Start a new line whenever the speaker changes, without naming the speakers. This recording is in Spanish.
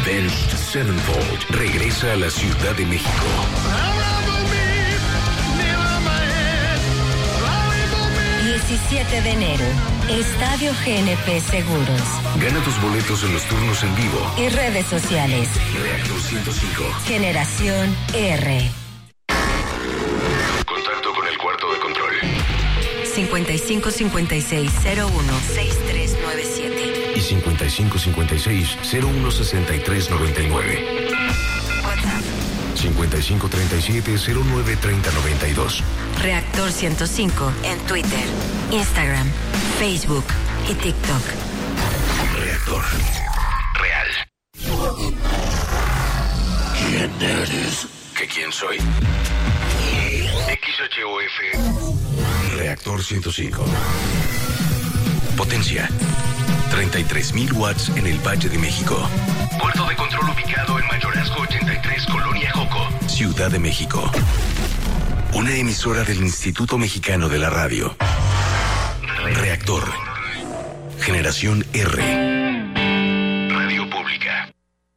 Avenged Sevenfold regresa a la Ciudad de México.
17 de enero, Estadio GNP Seguros.
Gana tus boletos en los turnos en vivo
Y redes sociales.
Reactor 105.
Generación R.
Contacto con el cuarto de control.
55 56 01 6397.
Y 55 56 01 63 99.
WhatsApp.
55 37 09 30 92.
Reactor 105 en Twitter, Instagram, Facebook y TikTok.
Reactor Real. ¿Quién eres? ¿Que quién soy? XHOF. Reactor 105. Potencia 33,000 watts en el Valle de México. Puerto de control ubicado en Mayorazgo 83, Colonia Joco, Ciudad de México. Una emisora del Instituto Mexicano de la Radio. Reactor. Generación R.